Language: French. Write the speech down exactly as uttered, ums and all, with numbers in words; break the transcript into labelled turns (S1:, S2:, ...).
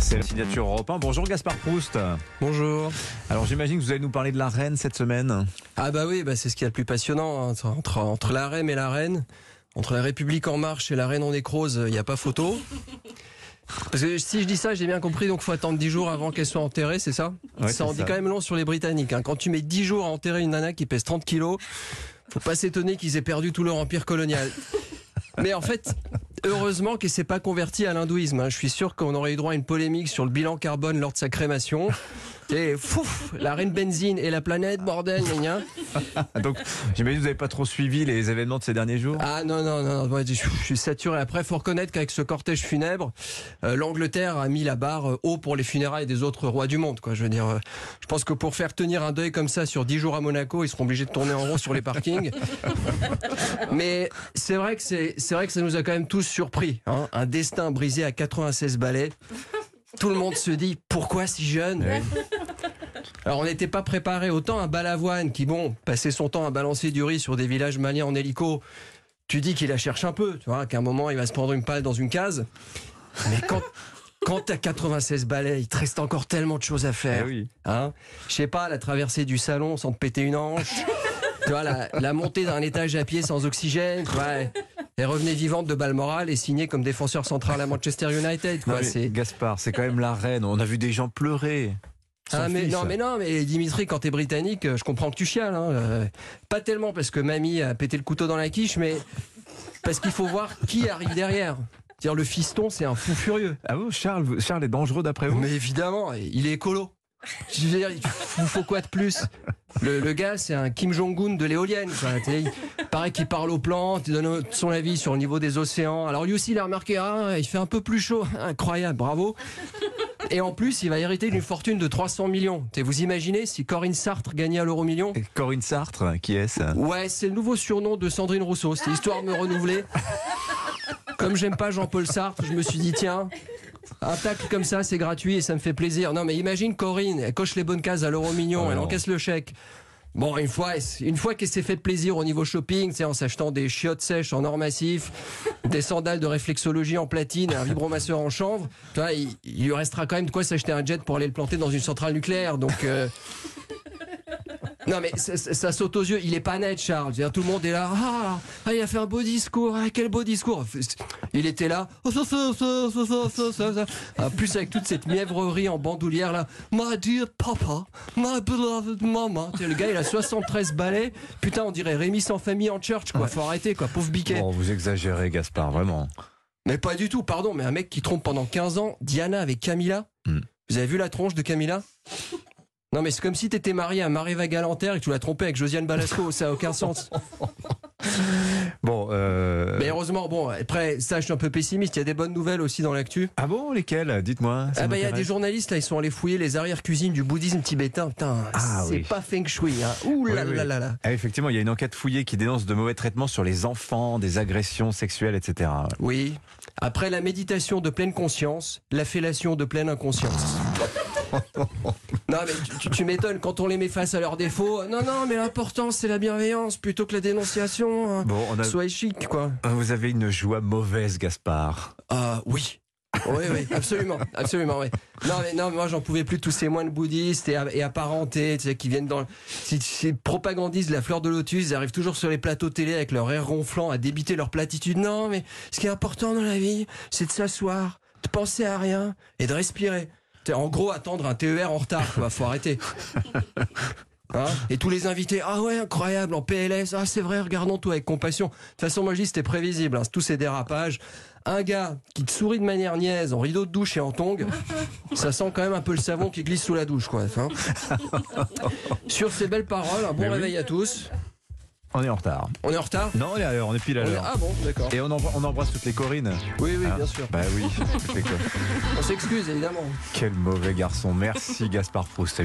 S1: C'est la signature Europe un. Bonjour Gaspard Proust.
S2: Bonjour.
S1: Alors j'imagine que vous allez nous parler de la reine cette semaine.
S2: Ah bah oui, bah c'est ce qui est le plus passionnant, hein. entre, entre la reine et la reine, entre la République en marche et la reine en nécrose, il n'y a pas photo. Parce que si je dis ça, j'ai bien compris, donc il faut attendre dix jours avant qu'elle soit enterrée, c'est ça?
S1: Ouais,
S2: Ça en
S1: c'est
S2: dit
S1: ça.
S2: quand même long sur les Britanniques, hein. Quand tu mets dix jours à enterrer une nana qui pèse trente kilos, faut pas s'étonner qu'ils aient perdu tout leur empire colonial. Mais en fait, heureusement qu'elle s'est pas convertie à l'hindouisme, hein. Je suis sûr qu'on aurait eu droit à une polémique sur le bilan carbone lors de sa crémation. Et fouf, la reine benzine et la planète, bordel, gna gna.
S1: Donc j'imagine que vous n'avez pas trop suivi les événements de ces derniers jours.
S2: Ah non, non, non, non, je, je suis saturé. Après, il faut reconnaître qu'avec ce cortège funèbre, euh, l'Angleterre a mis la barre euh, haut pour les funérailles des autres rois du monde, quoi. Je veux dire, euh, je pense que pour faire tenir un deuil comme ça sur dix jours à Monaco, ils seront obligés de tourner en rond sur les parkings. Mais c'est vrai que c'est, c'est vrai que ça nous a quand même tous surpris, hein. Un destin brisé à quatre-vingt-seize balais. Tout le monde se dit, pourquoi si jeune?
S1: Oui.
S2: Alors on n'était pas préparé. Autant un balavoine qui, bon, passait son temps à balancer du riz sur des villages maliens en hélico, tu dis qu'il la cherche un peu, tu vois, qu'à un moment il va se prendre une palle dans une case. Mais quand, quand t'as quatre-vingt-seize balais, il te reste encore tellement de choses à faire.
S1: Eh oui.
S2: Hein, je sais pas, la traversée du salon sans te péter une hanche, tu vois, la, la montée d'un étage à pied sans oxygène, tu vois, et revenez vivante de Balmoral et signée comme défenseur central à Manchester United, quoi.
S1: Non, mais
S2: C'est...
S1: Gaspard, c'est quand même la reine. On a vu des gens pleurer. Son
S2: Ah mais
S1: fils.
S2: non mais non mais Dimitri, quand t'es britannique, je comprends que tu chiales, hein. Euh, pas tellement parce que mamie a pété le couteau dans la quiche, mais parce qu'il faut voir qui arrive derrière. C'est-à-dire le fiston, c'est un fou furieux.
S1: Ah bon, Charles, vous- Charles est dangereux d'après vous?
S2: Mais évidemment, il est écolo. Je veux dire, il vous faut quoi de plus? Le, le gars, c'est un Kim Jong-un de l'éolienne, quoi. Il paraît qu'il parle aux plantes, il donne son avis sur le niveau des océans. Alors lui aussi, il a remarqué, ah, il fait un peu plus chaud. Incroyable, bravo. Et en plus, il va hériter d'une fortune de trois cents millions. Et vous imaginez si Corinne Sartre gagnait à l'euro million?
S1: Et Corinne Sartre, qui est-ce?
S2: Ouais, c'est le nouveau surnom de Sandrine Rousseau. C'était histoire de me renouveler. Comme j'aime pas Jean-Paul Sartre, je me suis dit, tiens, un tacle comme ça, c'est gratuit et ça me fait plaisir. Non, mais imagine Corinne, elle coche les bonnes cases à l'euro million,
S1: Oh
S2: elle
S1: non.
S2: encaisse le chèque. Bon, une fois, une fois qu'elle s'est fait plaisir au niveau shopping, tu sais, en s'achetant des chiottes sèches en or massif, des sandales de réflexologie en platine et un vibromasseur en chanvre, tu vois, il, il lui restera quand même de quoi s'acheter un jet pour aller le planter dans une centrale nucléaire. Donc, euh... non mais ça, ça, ça saute aux yeux. Il est pas net, Charles. Je veux dire, tout le monde est là. Ah, ah, il a fait un beau discours. Ah, quel beau discours. Il était là. Oh, ça, ça, ça, ça, ça, ça, ça, ça. Ah, plus avec toute cette mièvrerie en bandoulière là. My dear papa, my beloved mama. Tu sais, le gars, il a soixante-treize balais. Putain, on dirait Rémi sans famille en church, quoi. Faut arrêter, quoi. Pauvre biquet.
S1: Bon, vous exagérez, Gaspard, vraiment.
S2: Mais pas du tout, pardon. Mais un mec qui trompe pendant quinze ans Diana avec Camilla.
S1: Hmm.
S2: Vous avez vu la tronche de Camilla? Non mais c'est comme si t'étais marié à Maréva Galanter et que tu l'as trompé avec Josiane Balasco, ça a aucun sens.
S1: Bon, euh...
S2: Mais heureusement, bon, après ça je suis un peu pessimiste, il y a des bonnes nouvelles aussi dans l'actu.
S1: Ah bon, lesquels? Dites-moi. ça
S2: Ah bah il y a
S1: m'intéresse.
S2: des journalistes là, ils sont allés fouiller les arrières-cuisines du bouddhisme tibétain. Putain,
S1: Ah
S2: c'est
S1: oui.
S2: pas feng shui, hein. Ouh là
S1: Oui, oui.
S2: là là là.
S1: Ah, effectivement, il y a une enquête fouillée qui dénonce de mauvais traitements sur les enfants, des agressions sexuelles, et cetera.
S2: Oui. Après la méditation de pleine conscience, la fellation de pleine inconscience. Non mais tu, tu- tu m'étonnes quand on les met face à leurs défauts. Non non mais l'important c'est la bienveillance plutôt que la dénonciation, hein.
S1: Bon, on a...
S2: Soyez chic quoi.
S1: vous avez une joie mauvaise, Gaspard.
S2: Ah oui. Oui, oui, absolument, absolument, oui. Non, mais non, mais moi j'en pouvais plus de tous ces moines bouddhistes et, et apparentés, tu sais, qui viennent dans, ces, ces propagandistes de la fleur de lotus, ils arrivent toujours sur les plateaux télé avec leur air ronflant à débiter leur platitude. Non, mais ce qui est important dans la vie, c'est de s'asseoir, de penser à rien et de respirer. T'sais, en gros, attendre un T E R en retard, quoi, faut arrêter. Hein, et tous les invités, ah ouais, incroyable, en P L S, ah c'est vrai, regardons tout avec compassion. De toute façon, moi je dis, c'était prévisible, hein, tous ces dérapages. Un gars qui te sourit de manière niaise, en rideau de douche et en tongs, ça sent quand même un peu le savon qui glisse sous la douche, quoi. Hein. Sur ces belles paroles, un bon
S1: Mais oui.
S2: réveil à tous.
S1: On est en retard.
S2: On est en retard?
S1: Non, on est à l'heure, on est pile à
S2: On est-
S1: l'heure.
S2: Ah bon, d'accord.
S1: Et on, embr- on embrasse toutes les Corinnes.
S2: Oui, oui,
S1: Hein
S2: bien sûr.
S1: Bah oui, toutes les Corinnes.
S2: On s'excuse, évidemment.
S1: Quel mauvais garçon. Merci Gaspard Proust.